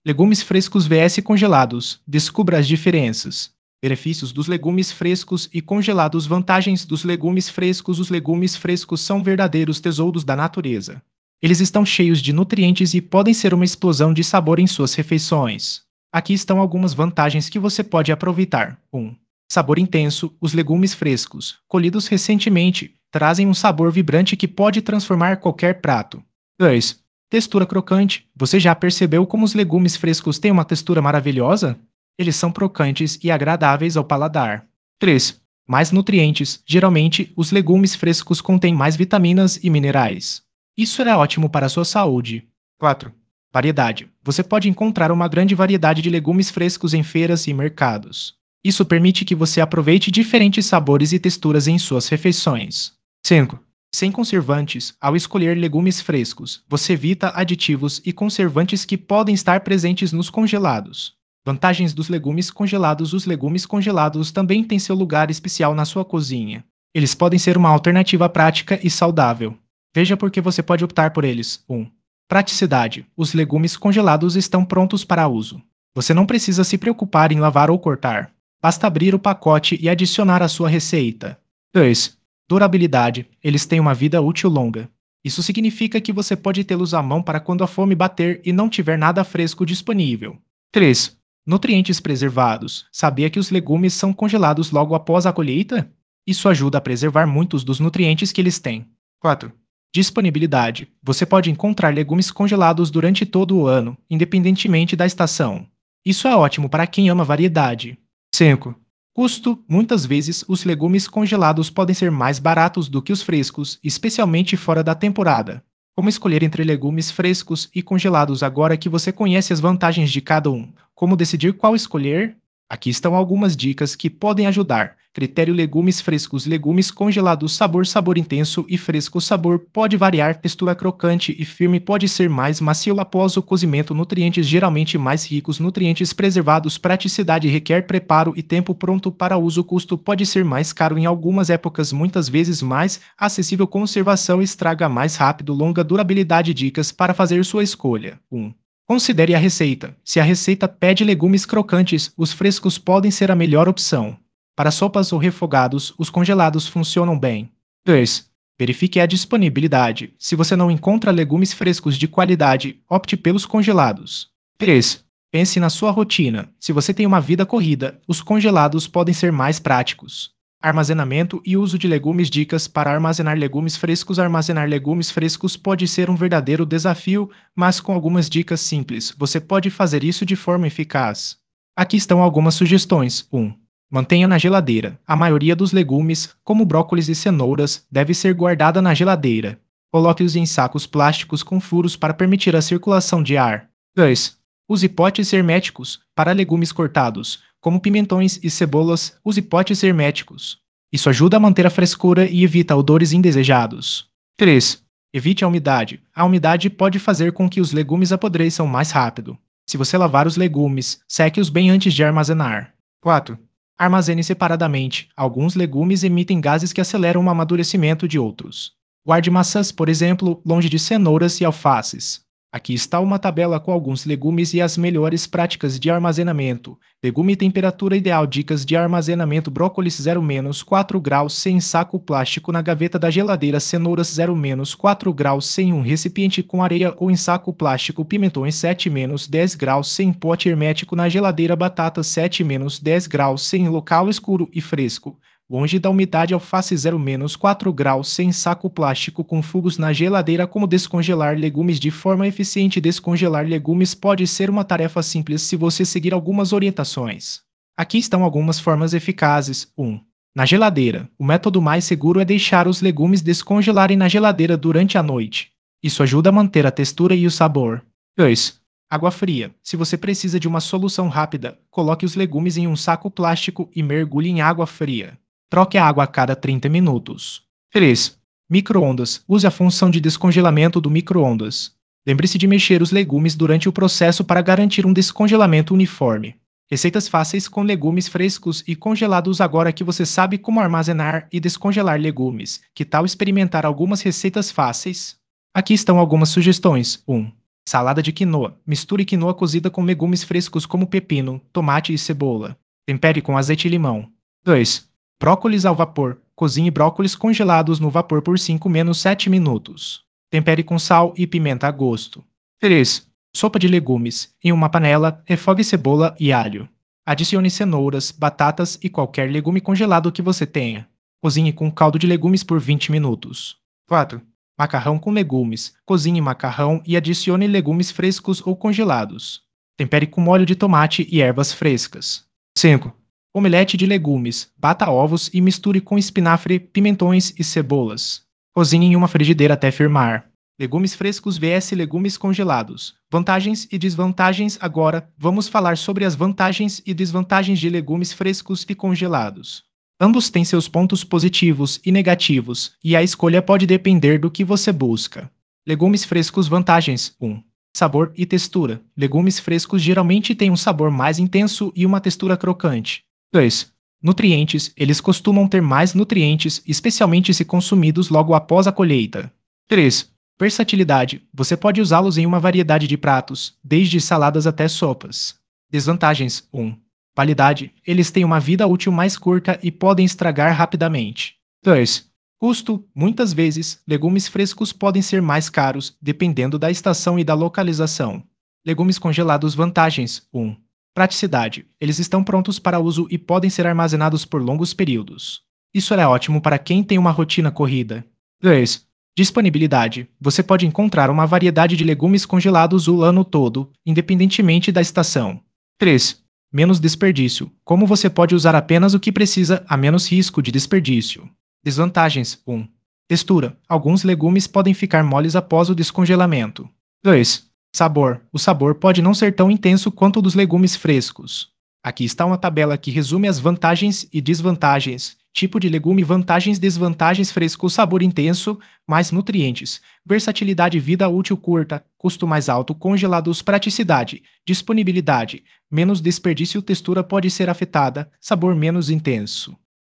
Legumes frescos vs congelados. Descubra as diferenças. Benefícios dos legumes frescos e congelados. Vantagens dos legumes frescos. Os legumes frescos são verdadeiros tesouros da natureza. Eles estão cheios de nutrientes e podem ser uma explosão de sabor em suas refeições. Aqui estão algumas vantagens que você pode aproveitar. 1. Sabor intenso. Os legumes frescos, colhidos recentemente, trazem um sabor vibrante que pode transformar qualquer prato. 2. Textura crocante. Você já percebeu como os legumes frescos têm uma textura maravilhosa? Eles são crocantes e agradáveis ao paladar. 3. Mais nutrientes. Geralmente, os legumes frescos contêm mais vitaminas e minerais. Isso é ótimo para a sua saúde. 4. Variedade. Você pode encontrar uma grande variedade de legumes frescos em feiras e mercados. Isso permite que você aproveite diferentes sabores e texturas em suas refeições. 5. Sem conservantes. Ao escolher legumes frescos, você evita aditivos e conservantes que podem estar presentes nos congelados. Vantagens dos legumes congelados. Os legumes congelados também têm seu lugar especial na sua cozinha. Eles podem ser uma alternativa prática e saudável. Veja por que você pode optar por eles. 1. Praticidade. Os legumes congelados estão prontos para uso. Você não precisa se preocupar em lavar ou cortar. Basta abrir o pacote e adicionar à sua receita. 2. Durabilidade. Eles têm uma vida útil longa. Isso significa que você pode tê-los à mão para quando a fome bater e não tiver nada fresco disponível. 3. Nutrientes preservados. Sabia que os legumes são congelados logo após a colheita? Isso ajuda a preservar muitos dos nutrientes que eles têm. 4. Disponibilidade. Você pode encontrar legumes congelados durante todo o ano, independentemente da estação. Isso é ótimo para quem ama variedade. 5. Custo. Muitas vezes, os legumes congelados podem ser mais baratos do que os frescos, especialmente fora da temporada. Como escolher entre legumes frescos e congelados agora que você conhece as vantagens de cada um? Como decidir qual escolher? Aqui estão algumas dicas que podem ajudar. Critério: legumes frescos, legumes congelados, sabor intenso e fresco. Sabor pode variar, textura crocante e firme pode ser mais macio após o cozimento. Nutrientes geralmente mais ricos, nutrientes preservados. Praticidade requer preparo e tempo pronto para uso. Custo pode ser mais caro em algumas épocas, muitas vezes mais acessível. Conservação estraga mais rápido. Longa durabilidade. Dicas para fazer sua escolha. 1. Considere a receita. Se a receita pede legumes crocantes, os frescos podem ser a melhor opção. Para sopas ou refogados, os congelados funcionam bem. 2. Verifique a disponibilidade. Se você não encontra legumes frescos de qualidade, opte pelos congelados. 3. Pense na sua rotina. Se você tem uma vida corrida, os congelados podem ser mais práticos. Armazenamento e uso de legumes. Dicas para armazenar legumes frescos. Armazenar legumes frescos pode ser um verdadeiro desafio, mas com algumas dicas simples, você pode fazer isso de forma eficaz. Aqui estão algumas sugestões. 1. Mantenha na geladeira. A maioria dos legumes, como brócolis e cenouras, deve ser guardada na geladeira. Coloque-os em sacos plásticos com furos para permitir a circulação de ar. 2. Use potes herméticos. Para legumes cortados, como pimentões e cebolas, use potes herméticos. Isso ajuda a manter a frescura e evita odores indesejados. 3. Evite a umidade. A umidade pode fazer com que os legumes apodreçam mais rápido. Se você lavar os legumes, seque-os bem antes de armazenar. 4. Armazene separadamente. Alguns legumes emitem gases que aceleram o amadurecimento de outros. Guarde maçãs, por exemplo, longe de cenouras e alfaces. Aqui está uma tabela com alguns legumes e as melhores práticas de armazenamento. Legume e temperatura ideal. Dicas de armazenamento: brócolis 0-4 graus sem saco plástico na gaveta da geladeira. Cenouras 0-4 graus sem um recipiente com areia ou em saco plástico. Pimentões 7-10 graus sem pote hermético na geladeira. Batatas 7-10 graus sem local escuro e fresco, longe da umidade. Alface 0-4 graus sem saco plástico com fungos na geladeira. Como descongelar legumes de forma eficiente? Descongelar legumes pode ser uma tarefa simples se você seguir algumas orientações. Aqui estão algumas formas eficazes. 1. Na geladeira. O método mais seguro é deixar os legumes descongelarem na geladeira durante a noite. Isso ajuda a manter a textura e o sabor. 2. Água fria. Se você precisa de uma solução rápida, coloque os legumes em um saco plástico e mergulhe em água fria. Troque a água a cada 30 minutos. 3. Micro-ondas. Use a função de descongelamento do micro-ondas. Lembre-se de mexer os legumes durante o processo para garantir um descongelamento uniforme. Receitas fáceis com legumes frescos e congelados. Agora que você sabe como armazenar e descongelar legumes, que tal experimentar algumas receitas fáceis? Aqui estão algumas sugestões. 1. Salada de quinoa. Misture quinoa cozida com legumes frescos como pepino, tomate e cebola. Tempere com azeite e limão. 2. Brócolis ao vapor. Cozinhe brócolis congelados no vapor por 5-7 minutos. Tempere com sal e pimenta a gosto. 3. Sopa de legumes. Em uma panela, refogue cebola e alho. Adicione cenouras, batatas e qualquer legume congelado que você tenha. Cozinhe com caldo de legumes por 20 minutos. 4. Macarrão com legumes. Cozinhe macarrão e adicione legumes frescos ou congelados. Tempere com molho de tomate e ervas frescas. 5. Omelete de legumes. Bata ovos e misture com espinafre, pimentões e cebolas. Cozinhe em uma frigideira até firmar. Legumes frescos vs legumes congelados. Vantagens e desvantagens. Agora, vamos falar sobre as vantagens e desvantagens de legumes frescos e congelados. Ambos têm seus pontos positivos e negativos, e a escolha pode depender do que você busca. Legumes frescos. Vantagens: 1. Sabor e textura. Legumes frescos geralmente têm um sabor mais intenso e uma textura crocante. 2. Nutrientes. Eles costumam ter mais nutrientes, especialmente se consumidos logo após a colheita. 3. Versatilidade. Você pode usá-los em uma variedade de pratos, desde saladas até sopas. Desvantagens: 1. Validade. Eles têm uma vida útil mais curta e podem estragar rapidamente. 2. Custo. Muitas vezes, legumes frescos podem ser mais caros, dependendo da estação e da localização. Legumes congelados. Vantagens: 1. Praticidade. Eles estão prontos para uso e podem ser armazenados por longos períodos. Isso é ótimo para quem tem uma rotina corrida. 2. Disponibilidade. Você pode encontrar uma variedade de legumes congelados o ano todo, independentemente da estação. 3. Menos desperdício. Como você pode usar apenas o que precisa, há menos risco de desperdício. Desvantagens: 1. Textura. Alguns legumes podem ficar moles após o descongelamento. 2. Sabor. O sabor pode não ser tão intenso quanto o dos legumes frescos. Aqui está uma tabela que resume as vantagens e desvantagens. Tipo de legume. Vantagens. Desvantagens: fresco, sabor intenso, mais nutrientes. Versatilidade, vida útil curta, custo mais alto. Congelados, praticidade, disponibilidade, menos desperdício. Textura pode ser afetada, sabor menos intenso.